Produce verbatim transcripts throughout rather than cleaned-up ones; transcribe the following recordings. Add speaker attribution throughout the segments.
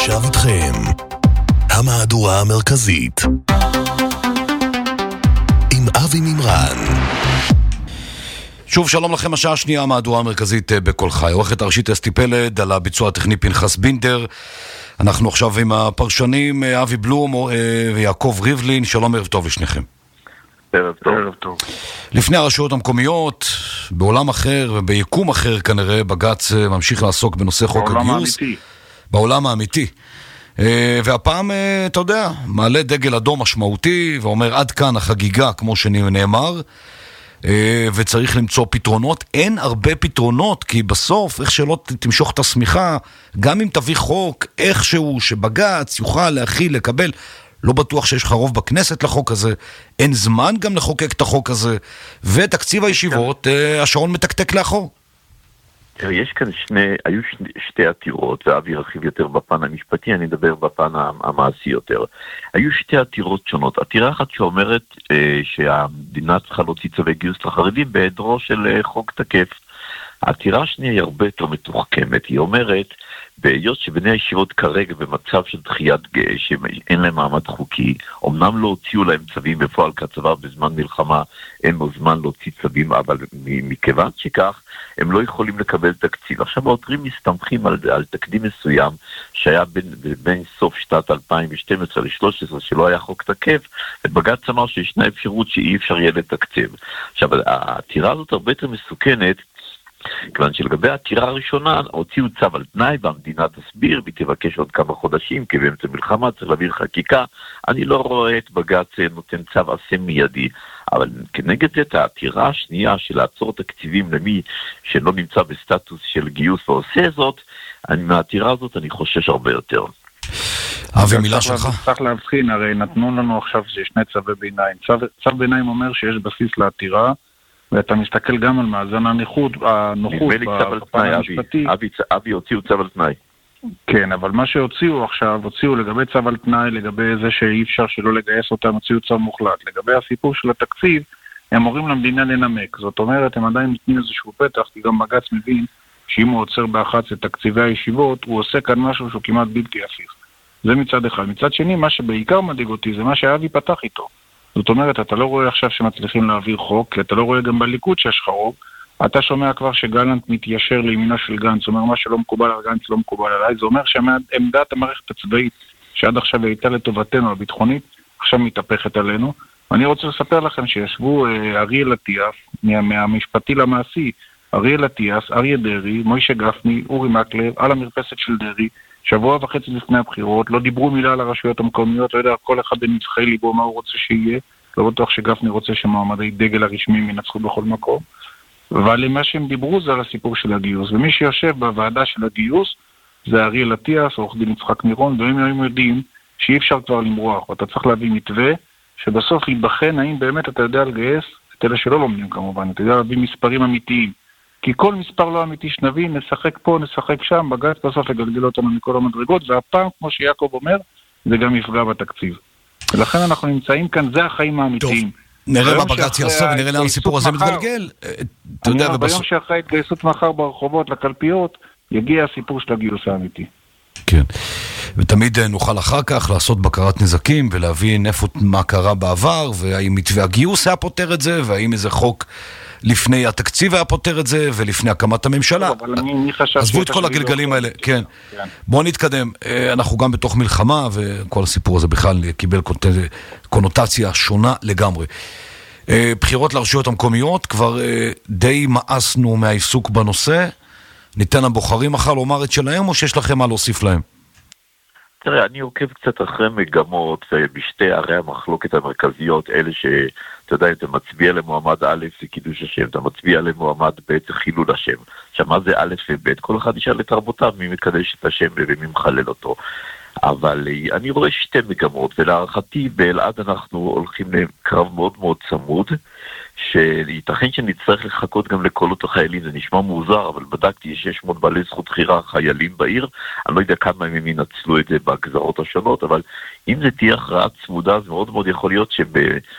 Speaker 1: עכשיו איתכם המהדורה המרכזית עם אבי מימרן. שוב שלום לכם, השעה השנייה, המהדורה המרכזית בכל חי. עורכת הראשית אסתי פלד, על הביצוע הטכני פנחס בינדר. אנחנו עכשיו עם הפרשנים אבי בלום ויעקב ריבלין. שלום, ערב טוב לשניכם.
Speaker 2: ערב טוב. ערב טוב.
Speaker 1: לפני הרשויות המקומיות, בעולם אחר וביקום אחר כנראה, בג"ץ ממשיך לעסוק בנושא חוק הגיוס.
Speaker 2: בעולם האמיתי.
Speaker 1: בעולם האמיתי. והפעם, אתה יודע, מעלה דגל אדום משמעותי ואומר עד כאן החגיגה, כמו שנאמר, וצריך למצוא פתרונות. אין הרבה פתרונות, כי בסוף, איך שלא תמשוך את הסמיכה, גם אם תביא חוק איכשהו שבג"ץ יוכל להכיל, לקבל, לא בטוח שיש לך רוב בכנסת לחוק הזה, אין זמן גם לחוקק את החוק הזה, ותקציב הישיבות, השעון מתקתק לאחור.
Speaker 2: יש כאן שני, היו שני, שתי עתירות, ואבי ירחיב יותר בפן המשפטי, אני אדבר בפן המעשי יותר. היו שתי עתירות שונות. עתירה אחת שאומרת אה, שהמדינה צריכה להוציא צווי גיוס לחרדים בהיעדרו של אה, חוק תקף. העתירה השנייה היא הרבה יותר מתוחכמת. היא אומרת, בהיות שבני הישיבות כרגע במצב של דחיית גאש, שאין להם מעמד חוקי, אמנם לא הוציאו להם צווים בפועל כצבא בזמן מלחמה, אין לו זמן להוציא צווים, אבל מכיוון שכך, הם לא יכולים לקבל תקציב. עכשיו העותרים מסתמכים על, על תקדים מסוים, שהיה בין, בין סוף שנת אלפיים ושתים עשרה ל-שלוש עשרה, שלא היה חוק תקף, ובג"ץ אמר שישנה אפשרות שאי אפשר יהיה לתקצב. עכשיו, העתירה הזאת הרבה יותר מסוכנת, כיוון שלגבי העתירה הראשונה הוציאו צו על תנאי והמדינה תסביר ותבקש עוד כמה חודשים כי באמצע מלחמה צריך להעביר חקיקה. אני לא רואה את בג"ץ נותן צו עשה מיידי, אבל כנגד זה את העתירה השנייה של לעצור תקציבים למי שלא נמצא בסטטוס של גיוס ועושה זאת, אני, מהעתירה הזאת אני חושש הרבה יותר.
Speaker 1: אבי, מילה שלך?
Speaker 3: צריך להבחין, הרי נתנו לנו עכשיו שני צווי ביניים. צו, צו ביניים אומר שיש בסיס לעתירה, ואתה מסתכל גם על מאזן הנוחות, הנוחות בפן המשפטי.
Speaker 2: אבי הוציאו צו על תנאי.
Speaker 3: כן, אבל מה שהוציאו עכשיו, הוציאו לגבי צו על תנאי, לגבי זה שאי אפשר שלא לגייס אותם, הוציאו צו מוחלט. לגבי הסיפור של התקציב, הם מורים למדינה לנמק. זאת אומרת, הם עדיין נותנים איזשהו פתח, כי גם בג"ץ מבין שאם הוא עוצר באחת את תקציבי הישיבות, הוא עושה כאן משהו שהוא כמעט בלתי הפיך. זה מצד אחד. מצד שני, מה שבעיקר מדאיג אותי, זה מה שאבי פתח איתו. זאת אומרת, אתה לא רואה עכשיו שמצליחים להעביר חוק, כי אתה לא רואה גם בליכוד שיש לך רוב. אתה שומע כבר שגלנט מתיישר לימינה של גנץ, זאת אומרת, מה שלא מקובל על גנץ לא מקובל עליי, זה אומר שעמדת המערכת הצבאית, שעד עכשיו הייתה לטובתנו הביטחונית, עכשיו מתהפכת עלינו. ואני רוצה לספר לכם שישבו אה, אריאל אטיאס, מה, מהמשפטי למעשי, אריאל אטיאס, אריה דרעי, מוישה גפני, אורי מקלב, על המרפסת של דרעי, שבוע וחצי לפני הבחירות, לא דיברו מילה על הרשויות המקומיות, לא יודע, כל אחד בנצחי ליבו מה הוא רוצה שיהיה, לא בטוח שגפני רוצה שמועמדי דגל הרשמיים ינצחו בכל מקום, אבל מה שהם דיברו זה על הסיפור של הגיוס, ומי שיושב בוועדה של הגיוס זה אריאל אטיאס, עורך דין יצחק מירון, והם היום יודעים שאי אפשר כבר למרוח, אתה צריך להביא מתווה, שבסוף ייבחן האם באמת אתה יודע לגייס, את אלה שלא לומדים כמובן, אתה יודע להביא מספרים אמיתיים, כי כל מספר לא אמיתי שנבין, נשחק פה, נשחק שם, בג"ץ בסוף יגלגל אותנו מכל המדרגות, והפעם, כמו שיעקב אומר, זה גם יפגע בתקציב. ולכן אנחנו נמצאים כאן, זה החיים האמיתיים.
Speaker 1: טוב, נראה מה בג"ץ יעשה ונראה לאן הסיפור הזה מתגלגל.
Speaker 3: ביום שאחרי התגייסות מחר ברחובות לקלפיות, יגיע הסיפור של הגיוס האמיתי.
Speaker 1: כן, ותמיד נוכל אחר כך לעשות בקרת נזקים ולהבין איפה מה קרה בעבר, והאם מתווה הגיוס היה פותר את זה, והאם איזה חוק לפני התקציב היה פותר את זה, ולפני הקמת הממשלה. עזבו את כל הגלגלים האלה, כן. בואו נתקדם. אנחנו גם בתוך מלחמה, וכל הסיפור הזה בכלל קיבל קונוטציה שונה לגמרי. בחירות לרשויות המקומיות, כבר די מאסנו מהעיסוק בנושא. ניתן הבוחרים מחר לומר את שלהם, או שיש לכם מה להוסיף להם?
Speaker 2: תראה, אני עוקב קצת אחרי מגמות, בשתי ערי המחלוקת המרכזיות, אלה שאתה יודע, אתה מצביע למועמד א' זה קידוש השם, אתה מצביע למועמד ב' זה חילול השם. עכשיו, מה זה א' וב'? כל אחד ישאל את תרבותיו, מי מקדש את השם ומי מחלל אותו. אבל אני רואה שתי מגמות, ולהערכתי באלעד אנחנו הולכים לקרב מאוד מאוד צמוד, שייתכן שנצטרך לחכות גם לקולות החיילים, זה נשמע מוזר, אבל בדקתי שש מאות בעלי זכות בחירה חיילים בעיר, אני לא יודע כמה הם ינצלו את זה בגזרות השונות, אבל אם זה תהיה הכרעה צמודה, זה מאוד מאוד יכול להיות שב...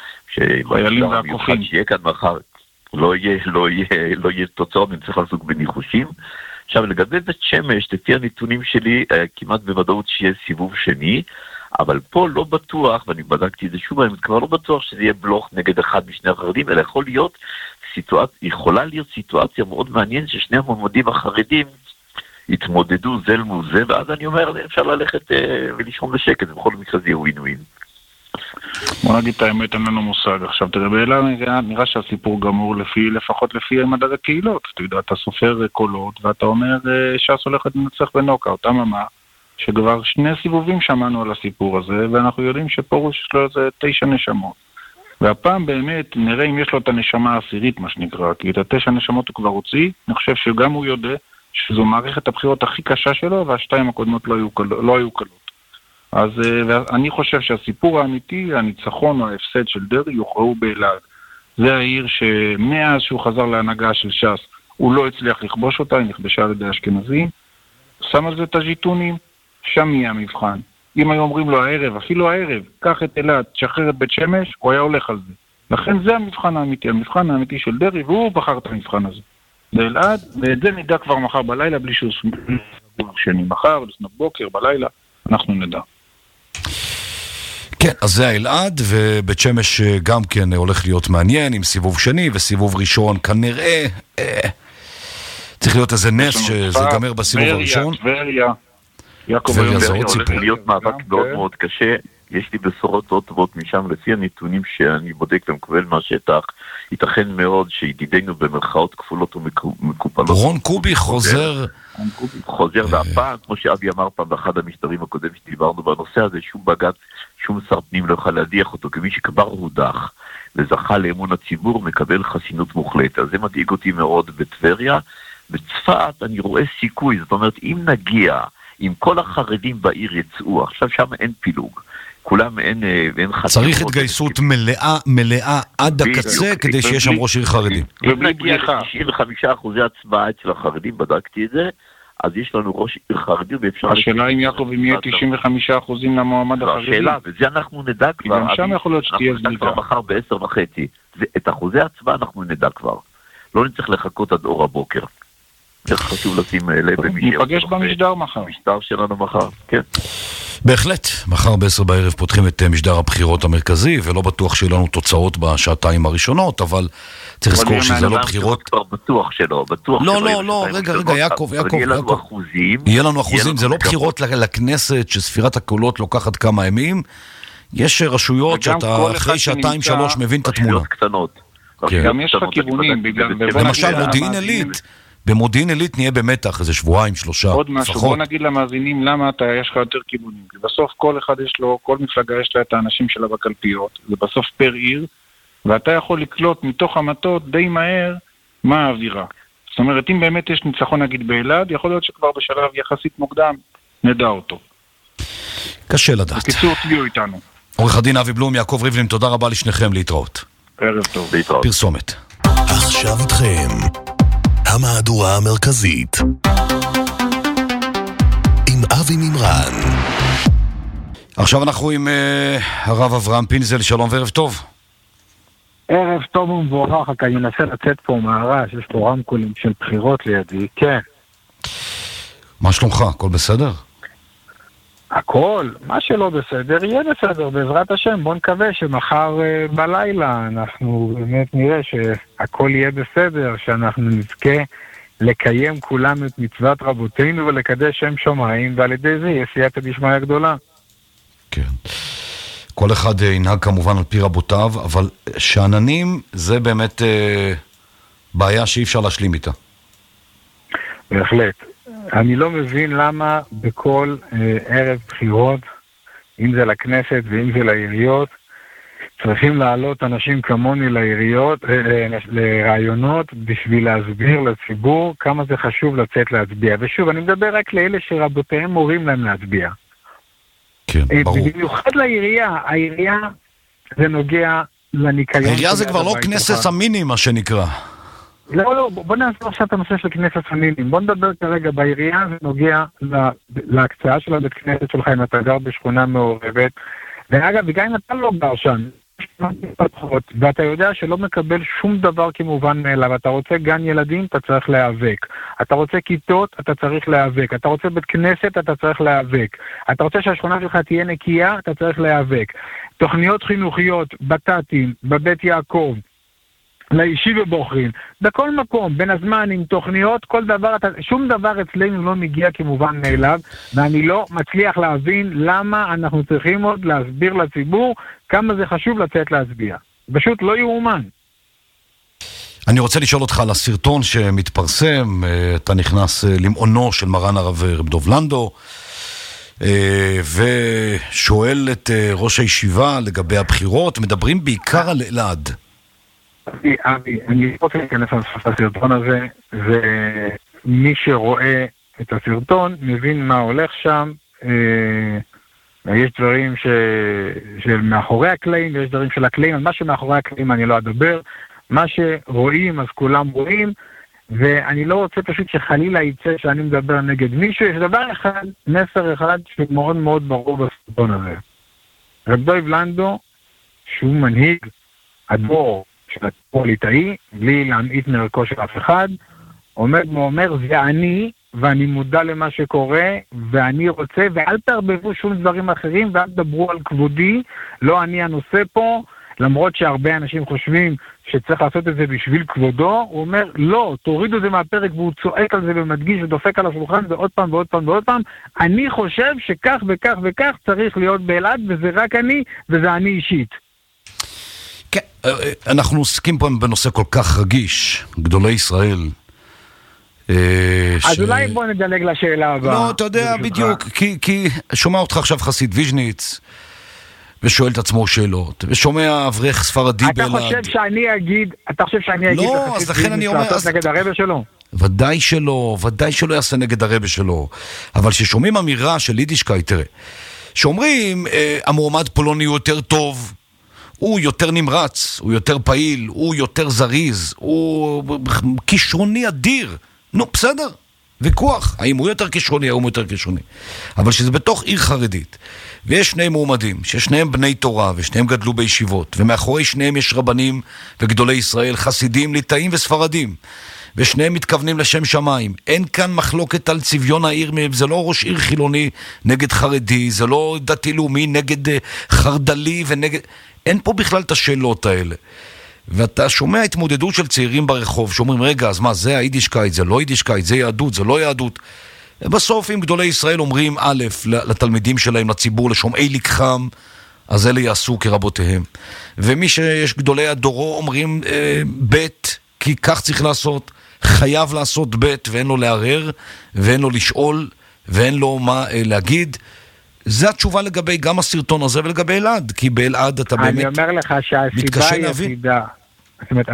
Speaker 3: חיילים והכוחים.
Speaker 2: שיהיה כאן מחר, לא יהיה, לא יהיה, לא יהיה תוצאות, אני צריך לעסוק בניחושים, עכשיו, לגבי בית שמש, לפי הנתונים שלי, כמעט בוודאות שיהיה סיבוב שני, אבל פה לא בטוח, ואני בדקתי את זה שוב, אני כבר לא בטוח שזה יהיה בלוך נגד אחד משני החרדים, אלא יכול להיות סיטואציה, יכולה להיות סיטואציה מאוד מעניינת ששני המועמדים החרדים יתמודדו זה מול זה, ואז אני אומר, אפשר ללכת אה, ולישון בשקט, בכל מקרה זה יהיה ווין ווין.
Speaker 3: בוא נגיד את האמת, אין לנו מושג. עכשיו תראה, באלה נראה, נראה שהסיפור גמור לפי, לפחות לפי מדד הקהילות. אתה יודע, אתה סופר קולות, ואתה אומר ש"ס הולכת לנצח בנוקאוט. אממה, שכבר שני סיבובים שמענו על הסיפור הזה, ואנחנו יודעים שפרוש יש לו איזה תשע נשמות. והפעם באמת נראה אם יש לו את הנשמה העשירית, מה שנקרא, כי את התשע נשמות הוא כבר הוציא. אני חושב שגם הוא יודע שזו מערכת הבחירות הכי קשה שלו, והשתיים הקודמות לא היו, לא היו קלות. אז אני חושב שהסיפור האמיתי, הניצחון או ההפסד של דרעי יוכרעו באלעד. זה העיר שמאז שהוא חזר להנהגה של ש"ס, הוא לא הצליח לכבוש אותה, היא נכבשה על ידי אשכנזים. שם על זה את הז'יטונים, שם יהיה המבחן. אם היו אומרים לו הערב, אפילו הערב, קח את אלעד, תשחרר את בית שמש, הוא היה הולך על זה. לכן זה המבחן האמיתי, המבחן האמיתי של דרעי, והוא בחר את המבחן הזה. זה אלעד, ואת זה נדע כבר מחר בלילה, בלי שהוא שני מחר, לפנות בוקר, בלילה, אנחנו נדע.
Speaker 1: כן, אז זה האלעד, ובית שמש גם כן הולך להיות מעניין, עם סיבוב שני וסיבוב ראשון, כנראה, אה, צריך להיות איזה נס שזה ייגמר בסיבוב הראשון.
Speaker 3: טבריה,
Speaker 2: טבריה זה עוד סיפור. להיות מאבק מאוד מאוד קשה, יש לי בשורות עוד טובות משם, לפי הנתונים שאני בודק ומקבל מהשטח, ייתכן מאוד שידידינו במרכאות כפולות ומקופלות.
Speaker 1: רון קובי חוזר...
Speaker 2: חוזר, והפעם, כמו שאבי אמר פעם באחד המשדרים הקודם שדיברנו בנושא הזה, שום בג"ץ, שום שר פנים לא יכול להדיח אותו, כמי שכבר הודח וזכה לאמון הציבור, מקבל חסינות מוחלטת. אז זה מדאיג אותי מאוד בטבריה. בצפת אני רואה סיכוי, זאת אומרת, אם נגיע, אם כל החרדים בעיר יצאו, עכשיו שם אין פילוג, כולם אין, אין חסינות.
Speaker 1: צריך התגייסות מלאה, מלאה עד הקצה, כדי שיש שם ראש עיר חרדי.
Speaker 2: אם נגיע ל-תשעים וחמישה אחוזי הצבעה אצל החרדים, בדקתי את זה, אז יש לנו ראש עיר חרדי, ואפשר...
Speaker 3: השאלה אם יעקב, אם יהיה תשעים וחמישה אחוזים למועמד החרדי.
Speaker 2: השאלה, וזה אנחנו נדע כבר.
Speaker 3: גם שם יכול להיות שתהיה זליגה.
Speaker 2: אנחנו נדע כבר מחר בעשר וחצי. את אחוזי הצבעה אנחנו נדע כבר. לא נצטרך לחכות עד אור הבוקר. זה חשוב לשים לב במשדר.
Speaker 3: ניפגש במשדר מחר.
Speaker 2: משדר שלנו מחר, כן.
Speaker 1: בהחלט, מחר בעשר בערב פותחים את משדר הבחירות המרכזי, ולא בטוח שיהיה לנו תוצאות בשעתיים הראשונות, אבל צריך לזכור שזה לא בחירות...
Speaker 2: כבר בטוח שלא, בטוח
Speaker 1: שלא. לא, לא, לא, רגע, רגע, יעקב, יעקב,
Speaker 2: יהיה לנו אחוזים.
Speaker 1: יהיה לנו אחוזים, זה לא בחירות לכנסת, שספירת הקולות לוקחת כמה ימים. יש רשויות שאתה אחרי שעתיים שלוש מבין את התמונה.
Speaker 2: רשויות קטנות.
Speaker 3: גם יש לך כיוונים.
Speaker 1: למשל, מודיעין עילית, במודיעין עילית נהיה במתח איזה שבועיים, שלושה.
Speaker 3: עוד משהו, בוא נגיד למאזינים למה אתה, יש לך יותר כיוונים. כי בסוף כל אחד יש לו, כל מפלגה יש לה את האנשים שלה בקלפיות. זה בסוף פר עיר, ואתה יכול לקלוט מתוך המטות די מהר מה האווירה. זאת אומרת, אם באמת יש ניצחון נגיד באלעד, יכול להיות שכבר בשלב יחסית מוקדם נדע אותו.
Speaker 1: קשה לדעת.
Speaker 3: בקיצור, תהיו איתנו.
Speaker 1: עורך הדין אבי בלום, יעקב ריבלין, תודה רבה לשניכם, להתראות.
Speaker 3: ערב טוב.
Speaker 2: להתראות.
Speaker 1: פרסומת.
Speaker 4: עכשיו איתכם. המהדורה המרכזית עם אבי מימרן.
Speaker 1: עכשיו אנחנו עם uh, הרב אברהם פינזל, שלום וערב טוב.
Speaker 5: ערב טוב ומבורך, רק אני מנסה לצאת פה מהרעש, יש פה רמקולים של בחירות לידי, כן.
Speaker 1: מה שלומך? הכל בסדר?
Speaker 5: הכל, מה שלא בסדר, יהיה בסדר, בעזרת השם. בוא נקווה שמחר uh, בלילה אנחנו באמת נראה שהכל יהיה בסדר, שאנחנו נזכה לקיים כולם את מצוות רבותינו ולקדש שם שמיים, ועל ידי זה יהיה סייעתא דשמיא גדולה.
Speaker 1: כן. כל אחד uh, ינהג כמובן על פי רבותיו, אבל שעננים זה באמת uh, בעיה שאי אפשר להשלים איתה.
Speaker 5: בהחלט. אני לא מבין למה בכל אה, ערב בחירות, אם זה לכנסת ואם זה לעיריות, צריכים לעלות אנשים כמוני לעיריות, אה, לרעיונות, בשביל להסביר לציבור כמה זה חשוב לצאת להצביע. ושוב, אני מדבר רק לאלה שרבותיהם מורים להם להצביע.
Speaker 1: כן,
Speaker 5: אה,
Speaker 1: ברור.
Speaker 5: במיוחד לעירייה, העירייה זה נוגע לניקיון.
Speaker 1: העירייה זה כבר לא כנסת המיני, מה שנקרא.
Speaker 5: לא, לא, בוא נעזור עכשיו את הנושא של כנסת המינים. בוא נדבר כרגע בעירייה, זה נוגע להקצאה של הבית כנסת שלך, אם אתה גר בשכונה מעורבת. ואגב, וגם אם אתה לא גר שם, ואתה יודע שלא מקבל שום דבר כמובן מאליו. אתה רוצה גן ילדים, אתה צריך להיאבק. אתה רוצה כיתות, אתה צריך להיאבק. אתה רוצה בית כנסת, אתה צריך להיאבק. אתה רוצה שהשכונה שלך תהיה נקייה, אתה צריך להיאבק. תוכניות חינוכיות, בתתים, בבית יעקב, לאישי ובוחרים, בכל מקום, בין הזמן, עם תוכניות, כל דבר, שום דבר אצלנו לא מגיע כמובן מאליו, ואני לא מצליח להבין למה אנחנו צריכים עוד להסביר לציבור כמה זה חשוב לצאת להצביע. פשוט לא יאומן.
Speaker 1: אני רוצה לשאול אותך על הסרטון שמתפרסם, אתה נכנס למעונו של מרן הרב רב דוב לנדו, ושואל את ראש הישיבה לגבי הבחירות, מדברים בעיקר על אלעד.
Speaker 5: אבי, אבי, אני רוצה להיכנס לסרטון הזה, ומי שרואה את הסרטון מבין מה הולך שם. יש דברים ש... של מאחורי הקלעים, ויש דברים של הקלעים, על מה שמאחורי הקלעים אני לא אדבר, מה שרואים אז כולם רואים, ואני לא רוצה פשוט שחלילה יצא שאני מדבר נגד מישהו. יש דבר אחד, מסר אחד שמאוד מאוד ברור בסרטון הזה. רב דוב לנדו, שהוא מנהיג הדור של הציבור הליטאי, בלי להמעיט מערכו של אף אחד, עומד ואומר, זה אני, ואני מודע למה שקורה, ואני רוצה, ואל תערבבו שום דברים אחרים, ואל תדברו על כבודי, לא אני הנושא פה, למרות שהרבה אנשים חושבים שצריך לעשות את זה בשביל כבודו, הוא אומר, לא, תורידו זה מהפרק, והוא צועק על זה ומדגיש ודופק על השולחן, ועוד פעם ועוד פעם ועוד פעם, אני חושב שכך וכך וכך צריך להיות באלעד, וזה רק אני, וזה אני אישית.
Speaker 1: כן, אנחנו עוסקים פה בנושא כל כך רגיש, גדולי ישראל.
Speaker 5: אז אולי בוא נדלג לשאלה הבאה.
Speaker 1: לא, אתה יודע בדיוק, כי שומע אותך עכשיו חסיד ויז'ניץ, ושואל את עצמו שאלות, ושומע אברך ספרדי באלעד.
Speaker 5: אתה חושב שאני אגיד, אתה חושב שאני אגיד לחסיד ויז'ניץ לעשות נגד הרבה שלו?
Speaker 1: ודאי שלא, ודאי שלא יעשה נגד הרבה שלו. אבל ששומעים אמירה של יידישקייט, תראה, שאומרים, המועמד פולוני הוא יותר טוב, הוא יותר נמרץ, הוא יותר פעיל, הוא יותר זריז, הוא כישרוני אדיר. נו, בסדר, ויכוח, האם הוא יותר כישרוני, האם הוא יותר כישרוני. אבל שזה בתוך עיר חרדית, ויש שני מועמדים, ששניהם בני תורה, ושניהם גדלו בישיבות, ומאחורי שניהם יש רבנים וגדולי ישראל, חסידים, ליטאים וספרדים, ושניהם מתכוונים לשם שמיים. אין כאן מחלוקת על צביון העיר, זה לא ראש עיר חילוני נגד חרדי, זה לא דתי לאומי נגד חרדלי ונגד... אין פה בכלל את השאלות האלה. ואתה שומע התמודדות של צעירים ברחוב שאומרים, רגע, אז מה, זה היידישקייט, זה לא היידישקייט, זה יהדות, זה לא יהדות. בסוף אם גדולי ישראל אומרים א' לתלמידים שלהם, לציבור, לשומעי לקחם, אז אלה יעשו כרבותיהם. ומי שיש גדולי הדורו אומרים אה, ב', כי כך צריך לעשות, חייב לעשות ב', ואין לו לערער, ואין לו לשאול, ואין לו מה אה, להגיד. זה התשובה לגבי גם הסרטון הזה ולגבי אלעד, כי באלעד אתה באמת מתקשה להבין.
Speaker 5: אני אומר לך שהסיבה היחידה, זאת אומרת,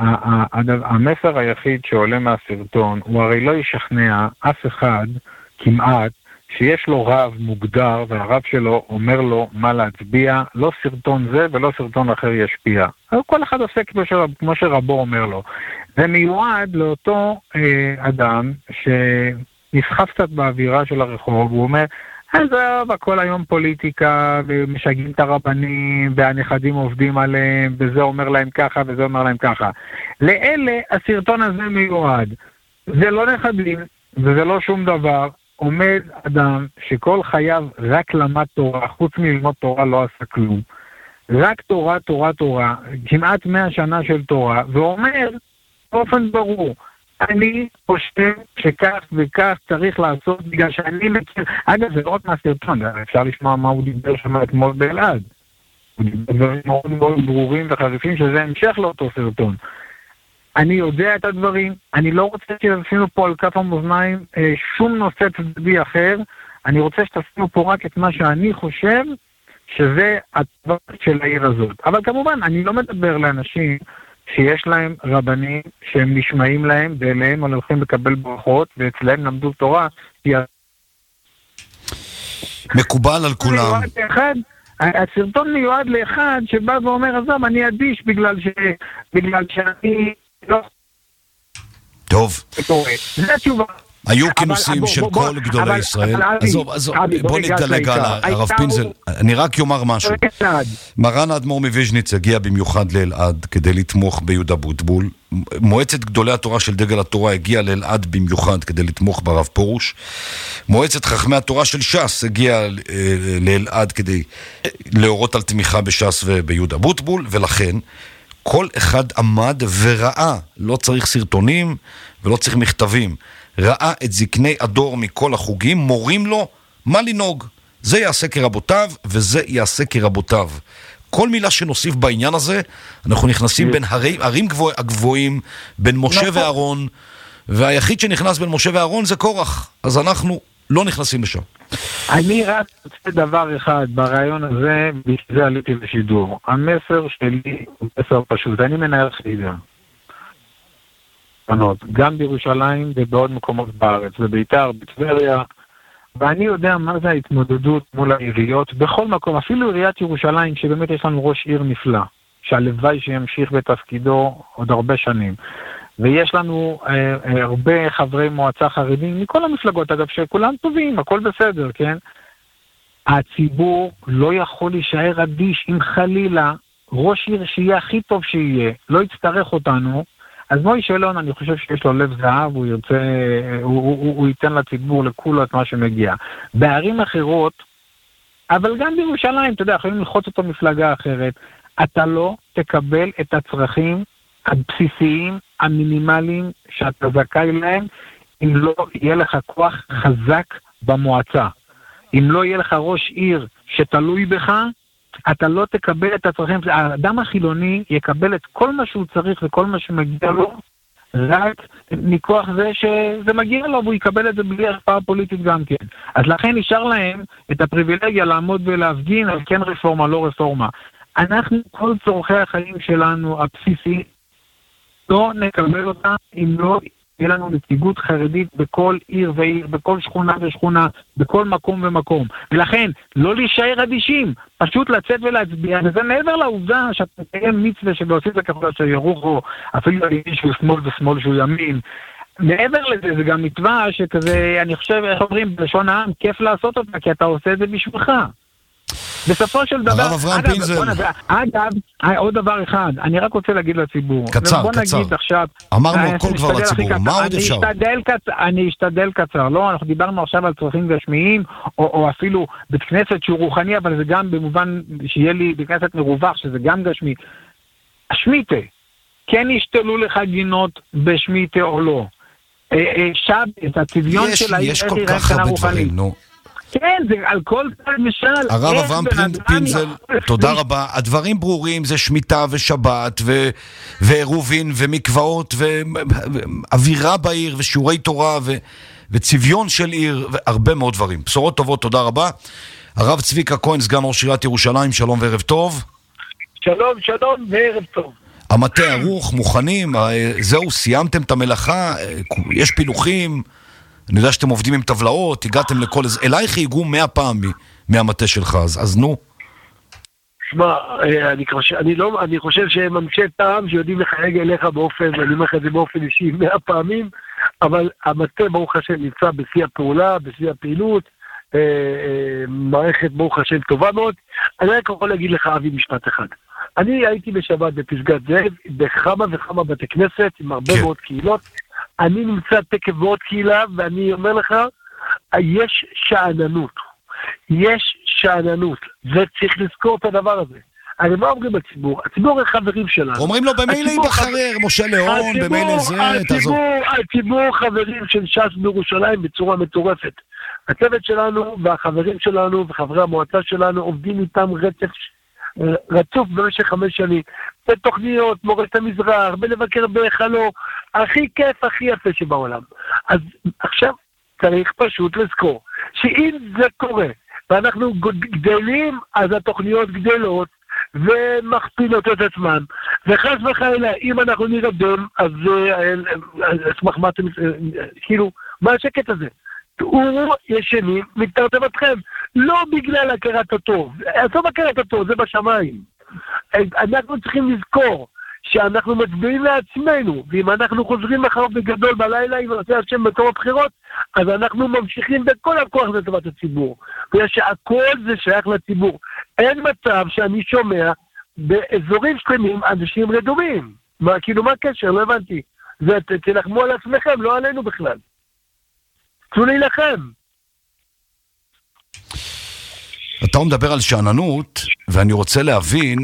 Speaker 5: המסר היחיד שעולה מהסרטון, הוא הרי לא ישכנע אף אחד כמעט שיש לו רב מוגדר, והרב שלו אומר לו מה להצביע, לא סרטון זה ולא סרטון אחר ישפיע. כל אחד עושה כמו שרבו אומר לו. זה מיועד לאותו אה, אדם שנסחף קצת באווירה של הרחוב, הוא אומר, אז הכל היום פוליטיקה, ומשגעים את הרבנים, והנכדים עובדים עליהם, וזה אומר להם ככה, וזה אומר להם ככה. לאלה הסרטון הזה מיועד. זה לא נכדים, וזה לא שום דבר. עומד אדם שכל חייו רק למד תורה, חוץ מלמוד תורה לא עשה כלום. רק תורה, תורה, תורה, כמעט מאה שנה של תורה, ואומר באופן ברור, אני חושב שכך וכך צריך לעשות, בגלל שאני מכיר, אגב זה לא רק מהסרטון, אפשר לשמוע מה הוא דיבר שם אתמול באלעד. הוא דיבר דברים מאוד מאוד ברורים וחריפים, שזה המשך לאותו סרטון. אני יודע את הדברים, אני לא רוצה שתשימו פה על כף המאזניים אה, שום נושא צדדי אחר, אני רוצה שתשימו פה רק את מה שאני חושב שזה הטבע של העיר הזאת. אבל כמובן, אני לא מדבר לאנשים שיש להם רבנים שהם נשמעים להם, ואליהם הולכים לקבל ברכות, ואצלהם למדו תורה.
Speaker 1: מקובל על כולם.
Speaker 5: הסרטון מיועד לאחד שבא ואומר, עזוב, אני אדיש בגלל ש... בגלל שאני לא...
Speaker 1: טוב.
Speaker 5: זה התשובה.
Speaker 1: היו כינוסים של כל גדולי ישראל. עזוב, עזוב, בוא נדלג על הרב פינזל. אני רק יאמר משהו. מרן האדמו"ר מוויז'ניץ הגיע במיוחד לאלעד כדי לתמוך ביהודה בוטבול. מועצת גדולי התורה של דגל התורה הגיעה לאלעד במיוחד כדי לתמוך ברב פרוש. מועצת חכמי התורה של ש"ס הגיעה לאלעד כדי להורות על תמיכה בש"ס וביהודה בוטבול, ולכן כל אחד עמד וראה, לא צריך סרטונים ולא צריך מכתבים, ראה את זקני הדור מכל החוגים, מורים לו מה לנהוג. זה יעשה כרבותיו וזה יעשה כרבותיו. כל מילה שנוסיף בעניין הזה, אנחנו נכנסים בין הרים, הרים גבוה, הגבוהים, בין משה ואהרון, והיחיד שנכנס בין משה ואהרון זה קורח, אז אנחנו לא נכנסים לשם.
Speaker 5: אני רק רוצה דבר אחד ברעיון הזה, בשביל עליתי לשידור. המסר שלי הוא מסר פשוט, אני מנהל חידה. גם בירושלים ובעוד מקומות בארץ, בביתר, בטבריה, ואני יודע מה זה ההתמודדות מול העיריות בכל מקום, אפילו עיריית ירושלים, שבאמת יש לנו ראש עיר נפלא, שהלוואי שימשיך בתפקידו עוד הרבה שנים. ויש לנו אה, אה, הרבה חברי מועצה חרדים, מכל המפלגות אגב, שכולם טובים, הכל בסדר, כן? הציבור לא יכול להישאר אדיש אם חלילה ראש עיר שיהיה הכי טוב שיהיה, לא יצטרך אותנו, אז מוישה אלון, אני חושב שיש לו לב זהב, הוא ירצה, הוא, הוא, הוא, הוא ייתן לציבור לכולו את מה שמגיע. בערים אחרות, אבל גם בירושלים, אתה יודע, יכולים ללחוץ אותו מפלגה אחרת, אתה לא תקבל את הצרכים הבסיסיים, המינימליים, שאתה זכאי להם, אם לא יהיה לך כוח חזק במועצה. אם לא יהיה לך ראש עיר שתלוי בך, אתה לא תקבל את הצרכים. האדם החילוני יקבל את כל מה שהוא צריך וכל מה שמגיע לו, רק מכוח זה שזה מגיע לו, והוא יקבל את זה בלי השפעה פוליטית גם כן. אז לכן נשאר להם את הפריבילגיה לעמוד ולהפגין על כן רפורמה, לא רפורמה. אנחנו, כל צורכי החיים שלנו, הבסיסי, לא נקבל אותה אם לא יהיה לנו נציגות חרדית בכל עיר ועיר, בכל שכונה ושכונה, בכל מקום ומקום. ולכן, לא להישאר אדישים, פשוט לצאת ולהצביע, וזה מעבר לעובדה שאתה תקיים מצווה שבעושים זה ככל שירוך, או אפילו על ימין שהוא שמאל ושמאל שהוא ימין. מעבר לזה, זה גם מצווה שכזה, אני חושב, איך אומרים, בלשון העם, כיף לעשות אותה, כי אתה עושה את זה בשבילך. בסופו של דבר,
Speaker 1: הרב אברהם פינזל.
Speaker 5: אגב, עוד דבר אחד, אני רק רוצה להגיד לציבור.
Speaker 1: קצר,
Speaker 5: בוא
Speaker 1: קצר.
Speaker 5: נגיד עכשיו,
Speaker 1: אמרנו הכל כבר לציבור, מה עוד אפשר?
Speaker 5: אני אשתדל קצר, לא, אנחנו דיברנו עכשיו על צרכים גשמיים, או, או אפילו בית כנסת שהוא רוחני, אבל זה גם במובן שיהיה לי בית כנסת מרווח, שזה גם גשמי. השמיטה, כן ישתלו לך גינות בשמיטה או לא. שבת, הצביון של העיר,
Speaker 1: יש כל כך הרבה דברים, נו.
Speaker 5: כן, זה על כל צד משל.
Speaker 1: הרב אברהם פינזל, תודה רבה. הדברים ברורים, זה שמיטה ושבת ועירובין ומקוואות ואווירה בעיר ושיעורי תורה וצביון של עיר והרבה מאוד דברים. בשורות טובות, תודה רבה. הרב צביקה כהן, סגן ראש עיריית ירושלים, שלום וערב טוב.
Speaker 6: שלום, שלום וערב טוב.
Speaker 1: המטה ערוך, מוכנים, זהו, סיימתם את המלאכה, יש פילוחים, אני יודע שאתם עובדים עם טבלאות, הגעתם לכל... אלייך היגעו מאה פעם מהמטה שלך, אז, אז נו.
Speaker 6: שמע, אני, אני, לא, אני חושב שהם אנשי טעם שיודעים לחייג אליך באופן, ואני אומר לך את זה באופן אישי מאה פעמים, אבל המטה ברוך השם נמצא בשיא הפעולה, בשיא הפעילות, אה, אה, מערכת ברוך השם טובה מאוד. אני רק יכול להגיד לך אבי משפט אחד. אני הייתי בשבת בפסגת זאב, בכמה וכמה בתי כנסת, עם הרבה כן. מאוד קהילות, אני נמצא תקף מאוד קהילה, ואני אומר לך, יש שעננות. יש שעננות. וצריך לזכור את הדבר הזה. הרי מה אומרים לציבור? הציבור החברים שלנו.
Speaker 1: אומרים לו במילא ייבחרר, משה ליאון, במילא זה, תעזור.
Speaker 6: הציבור חברים של ש"ס בירושלים בצורה מטורפת. הצוות שלנו והחברים שלנו וחברי המועצה שלנו עובדים איתם רצף רצוף במשך חמש שנים, בתוכניות, מורשת המזרח, בלבקר בחלו, הכי כיף, הכי יפה שבעולם. אז עכשיו צריך פשוט לזכור, שאם זה קורה, ואנחנו גדלים, אז התוכניות גדלות, ומכפילות את עצמן, וחס וחלילה, אם אנחנו נרדם, אז אשמח מה אתם, כאילו, מה השקט הזה? תאורו ישנים מתרתם אתכם, לא בגלל הכרת הטוב, עזוב הכרת הטוב, זה בשמיים. אנחנו צריכים לזכור שאנחנו מצביעים לעצמנו, ואם אנחנו חוזרים מחר בגדול בלילה, אם נעשה השם בתום הבחירות, אז אנחנו ממשיכים בכל הכוח לטובת הציבור. בגלל שהכל זה שייך לציבור. אין מצב שאני שומע באזורים שלמים אנשים רדומים. מה, כאילו, מה הקשר? לא הבנתי. זה, תלחמו על עצמכם, לא עלינו בכלל. תנו להילחם.
Speaker 1: אתה מדבר על שאננות, ואני רוצה להבין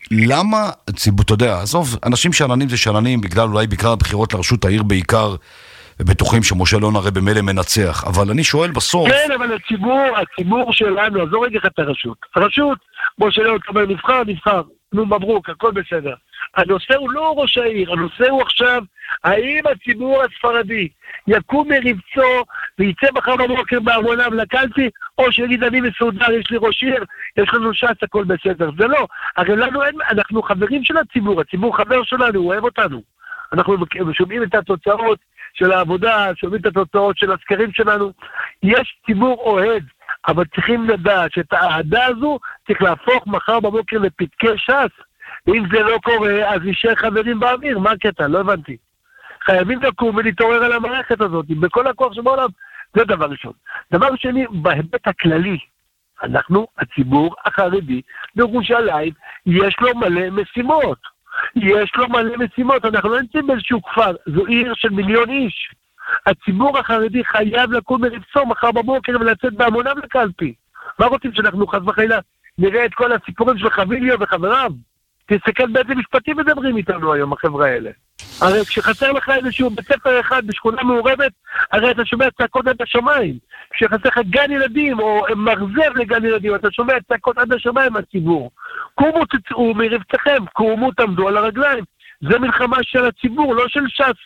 Speaker 1: למה הציבור, אתה יודע, עזוב, אנשים שאננים זה שאננים, בגלל אולי בעיקר הבחירות לרשות העיר בעיקר, ובטוחים שמשה לא נראה במילא מנצח, אבל אני שואל בסוף...
Speaker 6: כן, אבל הציבור, הציבור שלנו, אז לא רגע את הרשות. הרשות, משה לא אומר, נבחר, נבחר, נו מברוק, הכל בסדר. הנושא הוא לא ראש העיר, הנושא הוא עכשיו, האם הציבור הספרדי יקום מרבצו וייצא מחר בבוקר בהמוניו לקלפי, או שיגיד אני מסודר, יש לי ראש עיר, יש לנו ש"ס, הכל בסדר. זה לא. הרי לנו אין, אנחנו חברים של הציבור, הציבור חבר שלנו, הוא אוהב אותנו. אנחנו שומעים את התוצאות של העבודה, שומעים את התוצאות של הסקרים שלנו. יש ציבור אוהד, אבל צריכים לדעת שאת האהדה הזו צריך להפוך מחר בבוקר לפתקי ש"ס. אם זה לא קורה, אז יישאר חברים באוויר. מה הקטע? לא הבנתי. חייבים לקום ולהתעורר על המערכת הזאת, בכל הכוח שבעולם. זה דבר ראשון. דבר שני, בהיבט הכללי, אנחנו, הציבור החרדי, בירושלים, יש לו מלא משימות. יש לו מלא משימות. אנחנו לא נמצאים באיזשהו כפר, זו עיר של מיליון איש. הציבור החרדי חייב לקום מרבצו מחר בבוקר ולצאת בהמוניו לקלפי. מה רוצים שאנחנו חס וחלילה נראה את כל הסיפורים של חביליו וחבריו? תסתכל באיזה משפטים מדברים איתנו היום החברה האלה. הרי כשחסר לך איזשהו בית ספר אחד בשכונה מעורבת, הרי אתה שומע צעקות עד השמיים. כשחסר לך גן ילדים או מרזב לגן ילדים, אתה שומע צעקות עד השמיים מהציבור. קומו תצאו מרבצכם, קומו תעמדו על הרגליים. זה מלחמה של הציבור, לא של ש"ס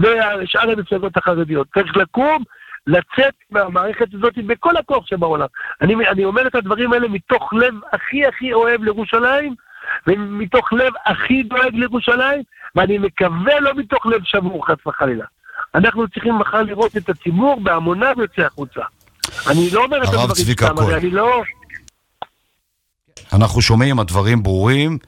Speaker 6: ושאר המפלגות החרדיות. צריך לקום, לצאת מהמערכת הזאת בכל הכוח שבעולם. אני, אני אומר את הדברים האלה מתוך לב הכי הכי אוהב לירושלים, ומתוך לב הכי דואג לירושלים, ואני מקווה לא מתוך לב שבור חס וחלילה. אנחנו צריכים מחר לראות את הציבור בהמוניו יוצא החוצה. אני לא אומר את הדברים סתם, אבל אני לא...
Speaker 1: אנחנו שומעים, הדברים ברורים,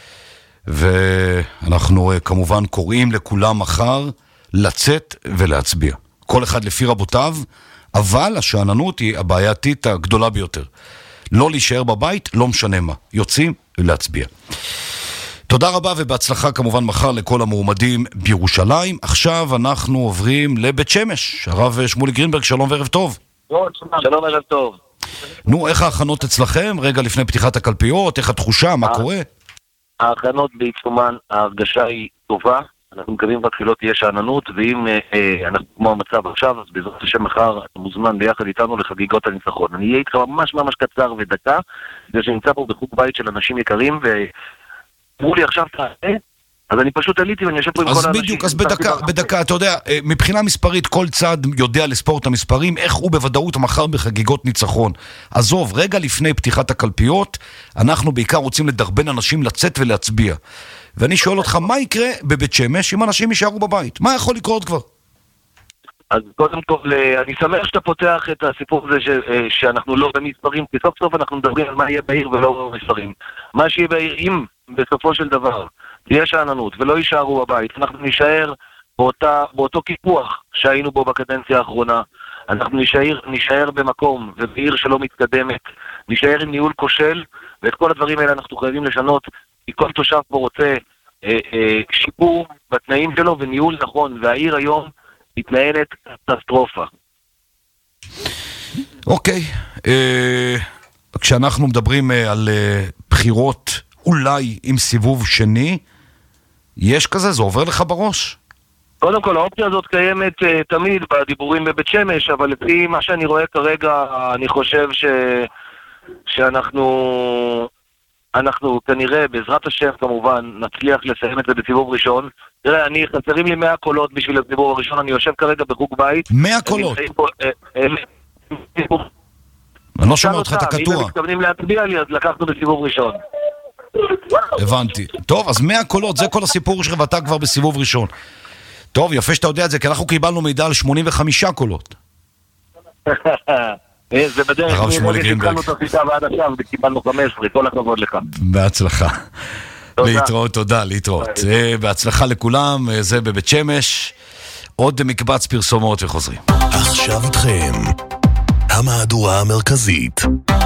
Speaker 1: ואנחנו כמובן קוראים לכולם מחר לצאת ולהצביע. כל אחד לפי רבותיו, אבל השאננות היא הבעייתית הגדולה ביותר. לא להישאר בבית, לא משנה מה. יוצאים ולהצביע. תודה רבה ובהצלחה כמובן מחר לכל המועמדים בירושלים. עכשיו אנחנו עוברים לבית שמש. הרב שמולי גרינברג, שלום וערב טוב.
Speaker 7: שלום ערב טוב.
Speaker 1: נו, איך ההכנות אצלכם? רגע לפני פתיחת הקלפיות, איך התחושה, מה קורה?
Speaker 7: ההכנות בעיצומן, ההרגשה היא טובה. אנחנו מקווים רק שלא תהיה שאננות, ואם אה, אנחנו כמו המצב עכשיו, אז בעזרת השם מחר אתה מוזמן ביחד איתנו לחגיגות הניצחון. אני אהיה איתך ממש ממש קצר ודקה, זה שנמצא פה בחוג בית של אנשים יקרים, ואמרו לי עכשיו תעשה, אז אני פשוט עליתי ואני יושב פה עם כל האנשים.
Speaker 1: אז בדיוק, אז בדקה, בדקה, אתה יודע, מבחינה מספרית, כל צד יודע לספור את המספרים, איך הוא בוודאות מחר בחגיגות ניצחון. עזוב, רגע לפני פתיחת הקלפיות, אנחנו בעיקר רוצים לדרבן אנשים לצאת ולהצביע. ואני שואל אותך, מה יקרה בבית שמש אם אנשים יישארו בבית? מה יכול לקרות כבר?
Speaker 7: אז קודם כל, אני שמח שאתה פותח את הסיפור הזה ש, שאנחנו לא במספרים, כי סוף סוף אנחנו מדברים על מה יהיה בעיר ולא במספרים. מה שיהיה בעיר, אם בסופו של דבר תהיה שאננות ולא יישארו בבית, אנחנו נשאר באותה, באותו קיפוח שהיינו בו בקדנציה האחרונה. אנחנו נשאר, נשאר במקום ובעיר שלא מתקדמת, נשאר עם ניהול כושל, ואת כל הדברים האלה אנחנו חייבים לשנות, כי כל תושב פה רוצה אה, אה, שיפור בתנאים שלו וניהול נכון, והעיר היום מתנהלת קטסטרופה.
Speaker 1: אוקיי, אה, כשאנחנו מדברים אה, על אה, בחירות אולי עם סיבוב שני, יש כזה? זה עובר לך בראש?
Speaker 7: קודם כל, האופציה הזאת קיימת uh, תמיד בדיבורים בבית שמש, אבל לפי מה שאני רואה כרגע, אני חושב ש... שאנחנו אנחנו כנראה, בעזרת השם כמובן, נצליח לסיים את זה בסיבוב ראשון. תראה, אני, חסרים לי מאה קולות בשביל הסיבוב הראשון, אני יושב כרגע בחוג בית.
Speaker 1: מאה קולות?
Speaker 7: פה,
Speaker 1: אני לא שומע אותך, אתה קטוע.
Speaker 7: אם הם מתכוונים להצביע לי, אז לקחנו בסיבוב ראשון.
Speaker 1: הבנתי. טוב, אז מאה קולות, זה כל הסיפור שלך, ואתה כבר בסיבוב ראשון. טוב, יפה שאתה יודע את זה, כי אנחנו קיבלנו מידע על שמונים וחמישה קולות.
Speaker 7: זה בדרך כלל שהתחלנו את השיטה ועד עכשיו, וקיבלנו חמש עשרה, כל הכבוד לך.
Speaker 1: בהצלחה. להתראות, תודה, להתראות. בהצלחה לכולם, זה בבית שמש. עוד מקבץ פרסומות וחוזרים.
Speaker 4: עכשיו איתכם, המהדורה המרכזית.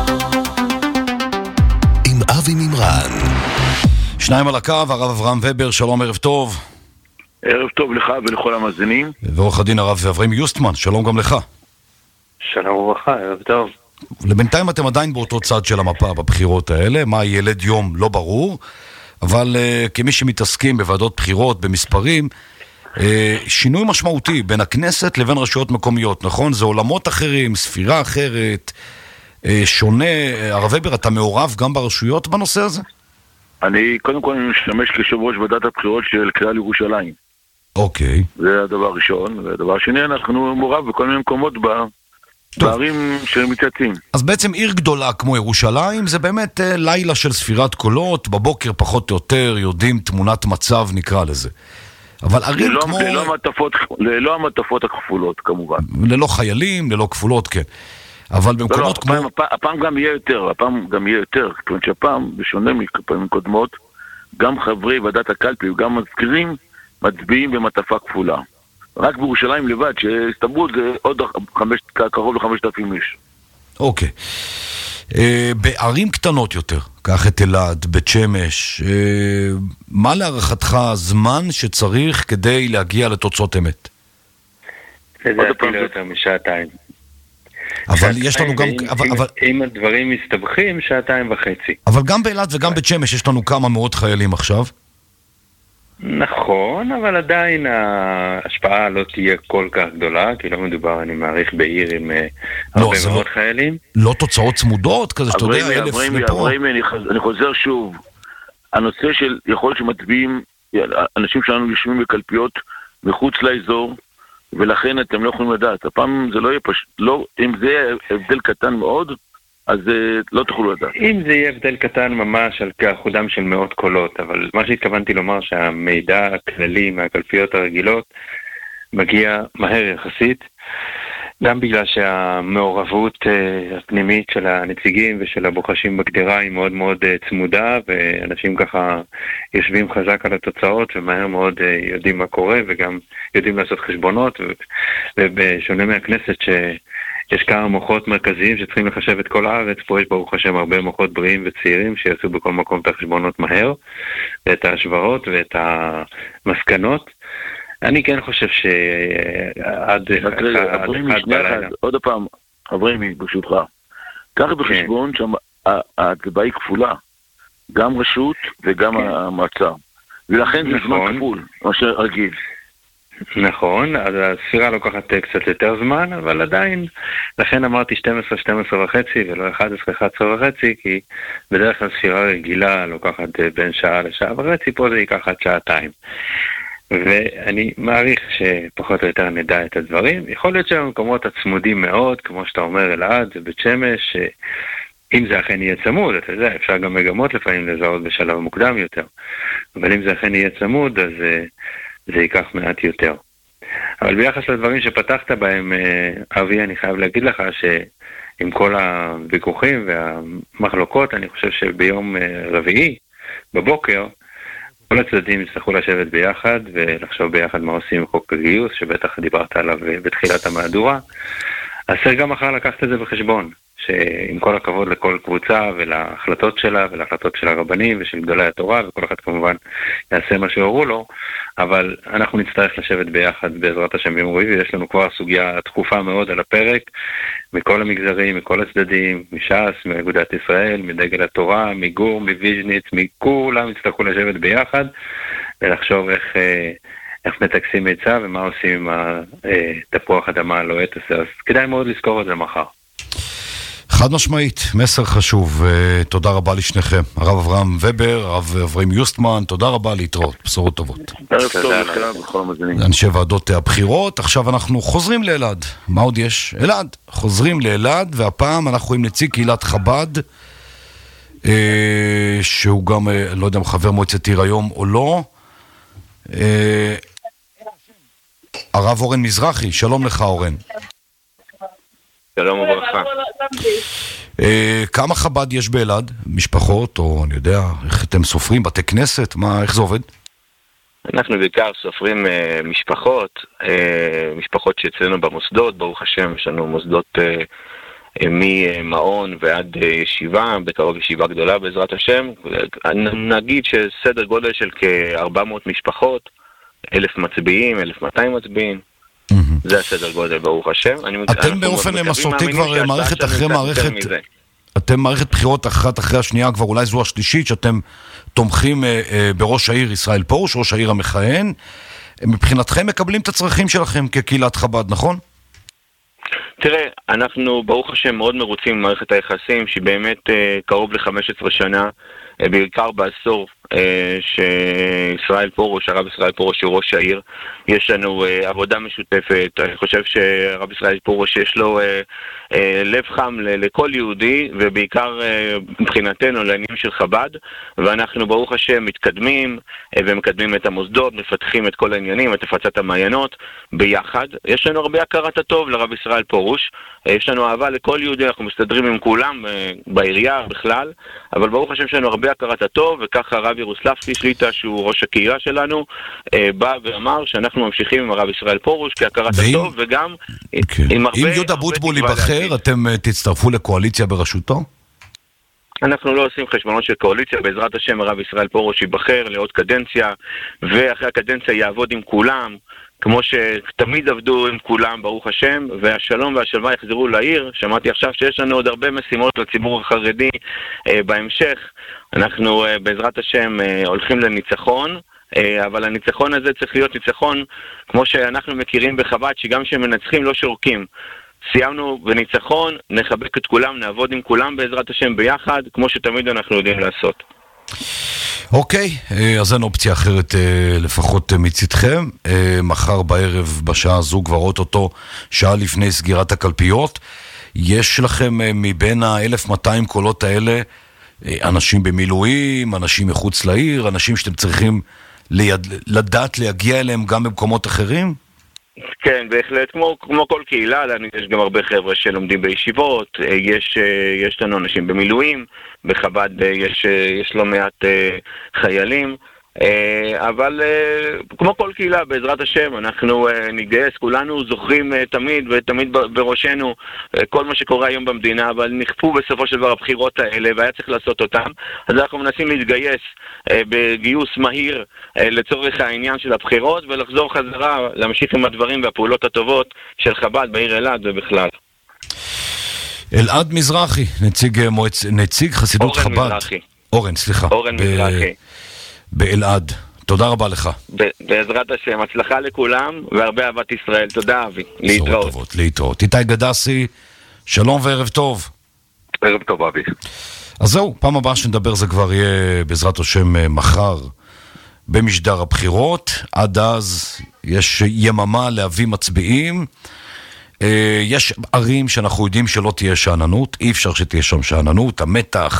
Speaker 4: עם אבי מימרן.
Speaker 1: שניים על הקו, הרב אברהם ובר, שלום, ערב טוב.
Speaker 8: ערב טוב לך ולכל המאזינים.
Speaker 1: ועורך הדין הרב אברהם יוסטמן, שלום גם לך.
Speaker 9: שלום וברכה, ערב טוב.
Speaker 1: לבינתיים אתם עדיין באותו צד של המפה בבחירות האלה, מה ילד יום לא ברור, אבל uh, כמי שמתעסקים בוועדות בחירות, במספרים, uh, שינוי משמעותי בין הכנסת לבין רשויות מקומיות, נכון? זה עולמות אחרים, ספירה אחרת, uh, שונה. הרב ובר, אתה מעורב גם ברשויות בנושא הזה?
Speaker 8: אני קודם כל משתמש כיושב ראש ועדת הבחירות של כלל ירושלים.
Speaker 1: אוקיי.
Speaker 8: זה הדבר הראשון, והדבר שני, אנחנו מעורב בכל מיני מקומות בערים שמתייצים.
Speaker 1: אז בעצם עיר גדולה כמו ירושלים, זה באמת אה, לילה של ספירת קולות, בבוקר פחות או יותר יודעים תמונת מצב, נקרא לזה. אבל ערים
Speaker 8: ללא,
Speaker 1: כמו...
Speaker 8: ללא המטפות, ללא המטפות הכפולות, כמובן.
Speaker 1: ללא חיילים, ללא כפולות, כן. אבל במקומות
Speaker 8: לא, לא,
Speaker 1: כמו...
Speaker 8: הפעם, הפעם, הפעם גם יהיה יותר, הפעם גם יהיה יותר, כיוון שהפעם, בשונה מפעמים קודמות, גם חברי ועדת הקלפי וגם מזכירים מצביעים במטפה כפולה. רק בירושלים לבד, שהסתברות זה עוד חמש, קרוב לחמשת אלפים איש.
Speaker 1: אוקיי. אה, בערים קטנות יותר, קח את אלעד, בית שמש, אה, מה להערכתך הזמן שצריך כדי להגיע לתוצאות אמת?
Speaker 9: לדעתי לא יותר משעתיים.
Speaker 1: אבל יש לנו גם... אבל,
Speaker 9: אם,
Speaker 1: אבל...
Speaker 9: אם הדברים מסתבכים, שעתיים וחצי.
Speaker 1: אבל גם באלעד וגם בית שמש יש לנו כמה מאות חיילים עכשיו.
Speaker 9: נכון, אבל עדיין ההשפעה לא תהיה כל כך גדולה, כי לא מדובר, אני מעריך, בעיר עם לא, הרבה מאוד לא, חיילים.
Speaker 1: לא תוצאות צמודות, כזה שאתה יודע, אלף לפה.
Speaker 8: אני חוזר שוב, הנושא של יכול שמצביעים, אנשים שלנו יושבים בקלפיות מחוץ לאזור, ולכן אתם לא יכולים לדעת. הפעם זה לא יהיה פשוט, לא, אם זה יהיה הבדל קטן מאוד, אז לא תוכלו לדעת.
Speaker 9: אם זה יהיה הבדל קטן ממש על כאחודם של מאות קולות, אבל מה שהתכוונתי לומר שהמידע הכללי מהקלפיות הרגילות מגיע מהר יחסית, גם בגלל שהמעורבות הפנימית של הנציגים ושל הבוחשים בגדרה היא מאוד מאוד צמודה, ואנשים ככה יושבים חזק על התוצאות ומהר מאוד יודעים מה קורה וגם יודעים לעשות חשבונות, ובשונה מהכנסת ש... יש כמה מוחות מרכזיים שצריכים לחשב את כל הארץ, פה יש ברוך השם הרבה מוחות בריאים וצעירים שיעשו בכל מקום את החשבונות מהר, ואת ההשוואות ואת המסקנות. אני כן חושב שעד אחד בלילה.
Speaker 8: עוד הפעם, אברהימי, ברשותך, קח בחשבון שההצבעה היא כפולה, גם רשות וגם המועצה, ולכן זה זמן כפול, מה שרגיל.
Speaker 9: נכון, אז הספירה לוקחת קצת יותר זמן, אבל עדיין, לכן אמרתי שתים עשרה, שתים עשרה וחצי ולא אחת עשרה, אחת עשרה וחצי, כי בדרך כלל ספירה רגילה לוקחת בין שעה לשעה וחצי, פה זה ייקח עד שעתיים. ואני מעריך שפחות או יותר נדע את הדברים. יכול להיות שבמקומות הצמודים מאוד, כמו שאתה אומר אלעד, זה בית שמש, אם זה אכן יהיה צמוד, אתה יודע, אפשר גם מגמות לפעמים לזהות בשלב מוקדם יותר, אבל אם זה אכן יהיה צמוד, אז זה ייקח מעט יותר. אבל ביחס לדברים שפתחת בהם, אבי, אני חייב להגיד לך שעם כל הוויכוחים והמחלוקות, אני חושב שביום רביעי, בבוקר, כל הצדדים יצטרכו לשבת ביחד ולחשוב ביחד מה עושים עם חוק הגיוס, שבטח דיברת עליו בתחילת המהדורה. אז צריך גם מחר לקחת את זה בחשבון, שעם כל הכבוד לכל קבוצה ולהחלטות שלה ולהחלטות של הרבנים ושל גדולי התורה, וכל אחד כמובן יעשה מה שהורו לו, אבל אנחנו נצטרך לשבת ביחד בעזרת השם ביום רביעי, ויש לנו כבר סוגיה תקופה מאוד על הפרק, מכל המגזרים, מכל הצדדים, מש"ס, מאגודת ישראל, מדגל התורה, מגור, מוויז'ניץ, מכולם יצטרכו לשבת ביחד, ולחשוב איך... איך מתקסים מיצה ומה עושים עם התפוח אדמה הלוהט הזה, אז כדאי מאוד לזכור את זה מחר.
Speaker 1: חד משמעית, מסר חשוב, תודה רבה לשניכם. הרב אברהם ובר, הרב אברהם יוסטמן, תודה רבה, להתראות, בשורות טובות.
Speaker 8: ערב טוב לכם בכל המאזינים.
Speaker 1: אנשי ועדות הבחירות, עכשיו אנחנו חוזרים לאלעד. מה עוד יש? אלעד, חוזרים לאלעד, והפעם אנחנו עם נציג קהילת חב"ד, שהוא גם, לא יודע אם חבר מועצת עיר היום או לא, הרב אורן מזרחי, שלום לך אורן.
Speaker 10: שלום וברכה.
Speaker 1: כמה חב"ד יש באלעד? משפחות, או אני יודע, איך אתם סופרים, בתי כנסת? מה, איך זה עובד?
Speaker 9: אנחנו בעיקר סופרים uh, משפחות, uh, משפחות שאצלנו במוסדות, ברוך השם, יש לנו מוסדות uh, uh, ממעון ועד uh, ישיבה, בקרוב ישיבה גדולה בעזרת השם. נגיד שסדר גודל של כ-ארבע מאות משפחות, אלף מצביעים, אלף מאתיים מצביעים. Mm-hmm. זה הסדר גודל, ברוך השם.
Speaker 1: אתם באופן מסורתי כבר מערכת אחרי מערכת... אתם מערכת בחירות אחת אחרי השנייה, כבר אולי זו השלישית, שאתם תומכים אה, אה, בראש העיר ישראל פרוש, ראש העיר המכהן. מבחינתכם מקבלים את הצרכים שלכם כקהילת חב"ד, נכון?
Speaker 9: תראה, אנחנו ברוך השם מאוד מרוצים ממערכת היחסים, שהיא באמת אה, קרוב ל-חמש עשרה שנה, אה, בעיקר בעשור אה, שישראל פרוש, הרב ישראל פרוש הוא ראש העיר. יש לנו אה, עבודה משותפת. אני חושב שהרב ישראל פרוש יש לו אה, אה, לב חם ל- לכל יהודי, ובעיקר אה, מבחינתנו לעניינים של חב"ד, ואנחנו ברוך השם מתקדמים אה, ומקדמים את המוסדות, מפתחים את כל העניינים, את הפצת המעיינות ביחד. יש לנו הרבה הכרת הטוב לרב ישראל פרוש, אה, יש לנו אהבה לכל יהודי, אנחנו מסתדרים עם כולם אה, בעירייה בכלל, אבל ברוך השם שלנו הרבה הכרת הטוב, וככה הרב ירוסלבסקי שליטה, שהוא ראש הקהילה שלנו, אה, בא ואמר שאנחנו ממשיכים עם הרב ישראל פרוש כהכרת ואם... הטוב, וגם okay. עם הרבה...
Speaker 1: אם יהודה בוטבול ייבחר, אתם uh, תצטרפו לקואליציה בראשותו?
Speaker 9: אנחנו לא עושים חשבונות של קואליציה, בעזרת השם הרב ישראל פרוש ייבחר לעוד קדנציה, ואחרי הקדנציה יעבוד עם כולם, כמו שתמיד עבדו עם כולם, ברוך השם, והשלום והשלווה יחזרו לעיר. שמעתי עכשיו שיש לנו עוד הרבה משימות לציבור החרדי אה, בהמשך. אנחנו אה, בעזרת השם אה, הולכים לניצחון, אה, אבל הניצחון הזה צריך להיות ניצחון כמו שאנחנו מכירים בחב"ד, שגם שמנצחים לא שורקים. סיימנו בניצחון, נחבק את כולם, נעבוד עם כולם בעזרת השם ביחד, כמו שתמיד אנחנו יודעים לעשות.
Speaker 1: אוקיי, אז אין אופציה אחרת לפחות מצדכם. מחר בערב בשעה הזו כבר אוטוטו שעה לפני סגירת הקלפיות. יש לכם מבין ה-אלף ומאתיים קולות האלה אנשים במילואים, אנשים מחוץ לעיר, אנשים שאתם צריכים ליד... לדעת להגיע אליהם גם במקומות אחרים?
Speaker 9: כן, בהחלט, כמו, כמו כל קהילה, יש גם הרבה חבר'ה שלומדים בישיבות, יש, יש לנו אנשים במילואים, בחב"ד יש, יש לא מעט חיילים, אבל כמו כל קהילה, בעזרת השם, אנחנו נתגייס, כולנו זוכרים תמיד ותמיד בראשנו כל מה שקורה היום במדינה, אבל נכפו בסופו של דבר הבחירות האלה, והיה צריך לעשות אותם, אז אנחנו מנסים להתגייס בגיוס מהיר לצורך העניין של הבחירות, ולחזור חזרה, להמשיך עם הדברים והפעולות הטובות של חב"ד בעיר אלעד ובכלל.
Speaker 1: אלעד מזרחי, נציג, מועצ... נציג חסידות
Speaker 9: אורן
Speaker 1: חב"ד.
Speaker 9: מזרחי.
Speaker 1: אורן, סליחה.
Speaker 9: אורן ב... מזרחי.
Speaker 1: באלעד. תודה רבה לך.
Speaker 9: ב- בעזרת השם, הצלחה לכולם והרבה אהבת ישראל. תודה אבי. להתראות.
Speaker 1: טובות, להתראות. איתי גדסי, שלום וערב טוב.
Speaker 2: ערב טוב אבי.
Speaker 1: אז זהו, פעם הבאה שנדבר זה כבר יהיה בעזרת השם מחר במשדר הבחירות. עד אז יש יממה להביא מצביעים. יש ערים שאנחנו יודעים שלא תהיה שעננות, אי אפשר שתהיה שם שעננות, המתח,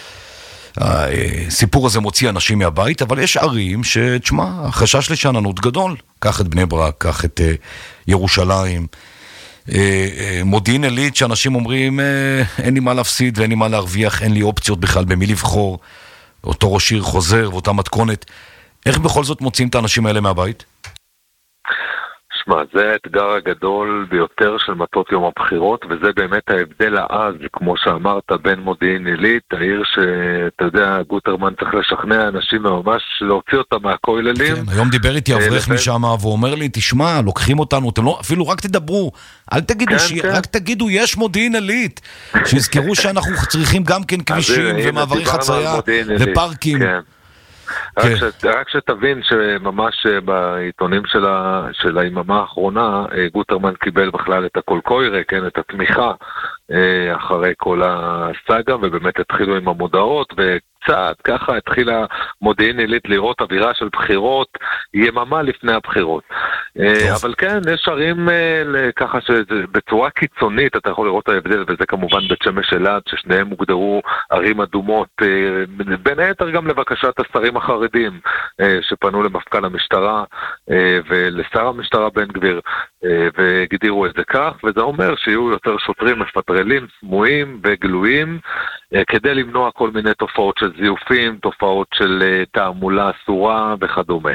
Speaker 1: הסיפור הזה מוציא אנשים מהבית, אבל יש ערים שתשמע, החשש לשעננות גדול, קח את בני ברק, קח את ירושלים, מודיעין עילית שאנשים אומרים אין לי מה להפסיד ואין לי מה להרוויח, אין לי אופציות בכלל במי לבחור, אותו ראש עיר חוזר ואותה מתכונת. איך בכל זאת מוציאים את האנשים האלה מהבית?
Speaker 2: שמע, זה האתגר הגדול ביותר של מטות יום הבחירות, וזה באמת ההבדל העז, כמו שאמרת, בין מודיעין עילית, העיר שאתה יודע, גוטרמן צריך לשכנע אנשים ממש להוציא אותם מהכוללים. כן,
Speaker 1: היום דיבר איתי אברך משם, והוא אומר לי, תשמע, לוקחים אותנו, אתם לא, אפילו רק תדברו, אל תגידו, כן, ש... כן. רק תגידו, יש מודיעין עילית, שיזכרו שאנחנו צריכים גם כן כבישים ומעברי חצייה ופארקים.
Speaker 2: כן. רק, okay. ש, רק שתבין שממש בעיתונים של, ה, של היממה האחרונה, גוטרמן קיבל בכלל את הקול קוירה, כן, את התמיכה אחרי כל הסאגה, ובאמת התחילו עם המודעות, וקצת ככה התחילה מודיעין עילית לראות אווירה של בחירות, יממה לפני הבחירות. טוב. אבל כן, יש ערים ככה שבצורה קיצונית, אתה יכול לראות ההבדל, וזה כמובן בית שמש אלעד, ששניהם הוגדרו ערים אדומות, בין היתר גם לבקשת השרים החרדים, שפנו למפכ"ל המשטרה ולשר המשטרה בן גביר,
Speaker 10: והגדירו את זה כך, וזה אומר שיהיו יותר שוטרים מפטרלים, סמויים וגלויים, כדי למנוע כל מיני תופעות של זיופים, תופעות של תעמולה אסורה וכדומה.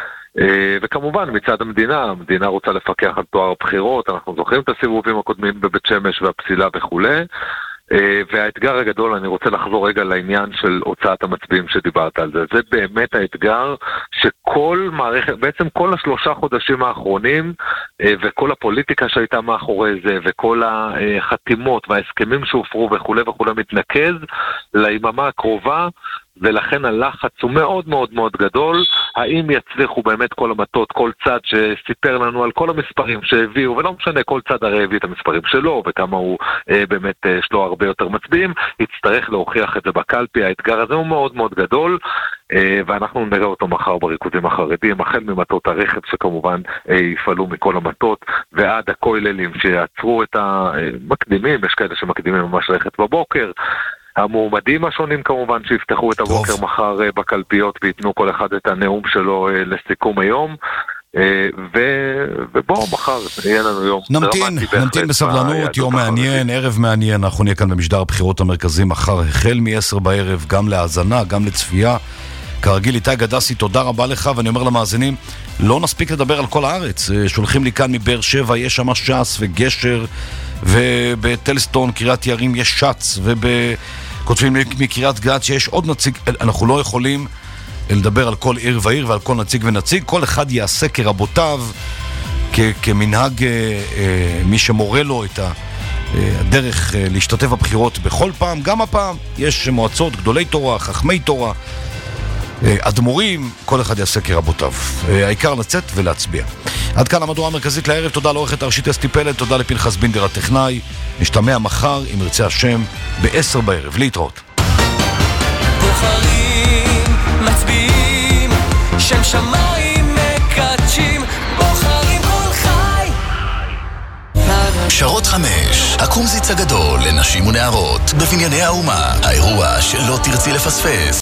Speaker 10: וכמובן מצד המדינה, המדינה רוצה לפקח על תואר הבחירות, אנחנו זוכרים את הסיבובים הקודמים בבית שמש והפסילה וכו'. והאתגר הגדול, אני רוצה לחזור רגע לעניין של הוצאת המצביעים שדיברת על זה. זה באמת האתגר שכל מערכת, בעצם כל השלושה חודשים האחרונים, וכל הפוליטיקה שהייתה מאחורי זה, וכל החתימות וההסכמים שהופרו וכו' וכו' מתנקז ליממה הקרובה, ולכן הלחץ הוא מאוד מאוד מאוד גדול. האם יצליחו באמת כל המטות, כל צד שסיפר לנו על כל המספרים שהביאו, ולא משנה, כל צד הרי הביא את המספרים שלו, וכמה הוא אה, באמת אה, יש לו הרבה יותר מצביעים, יצטרך להוכיח את זה בקלפי. האתגר הזה הוא מאוד מאוד גדול, אה, ואנחנו נראה אותו מחר בריכוזים החרדים, החל ממטות הרכב שכמובן אה, יפעלו מכל המטות, ועד הכוללים שיעצרו את המקדימים, יש כאלה שמקדימים ממש רכת בבוקר, המועמדים השונים כמובן שיפתחו את הבוקר טוב. מחר בקלפיות ויתנו כל אחד את הנאום שלו לסיכום היום, ו... ובואו מחר יהיה לנו יום
Speaker 1: נמתין, נמתין בסבלנות, יום מעניין, ערב מעניין. אנחנו נהיה כאן במשדר הבחירות המרכזי מחר החל מ-עשר בערב, גם להאזנה, גם לצפייה. כרגיל איתי גדסי, תודה רבה לך, ואני אומר למאזינים, לא נספיק לדבר על כל הארץ. שולחים לי כאן מבאר שבע, יש שם ש"ס וגשר, ובטלסטון, קריית יערים יש ש"ץ, וכותבים לי מקריית גת שיש עוד נציג. אנחנו לא יכולים לדבר על כל עיר ועיר ועל כל נציג ונציג, כל אחד יעשה כרבותיו, כ- כמנהג אה, אה, מי שמורה לו את הדרך אה, להשתתף בבחירות בכל פעם. גם הפעם יש מועצות, גדולי תורה, חכמי תורה, אדמו"רים, כל אחד יעשה כרבותיו. העיקר לצאת ולהצביע. עד כאן המהדורה המרכזית לערב. תודה לעורכת הראשית אסתי פלד, תודה לפנחס בינדר הטכנאי. נשתמע מחר אם ירצה השם בעשר בערב. להתראות.
Speaker 11: בוחרים, מצביעים, שם שמיים מקדשים, בוחרים כל חי.
Speaker 4: שרות חמש, הקומזיץ הגדול לנשים ונערות בבנייני האומה, האירוע שלא תרצי לפספס.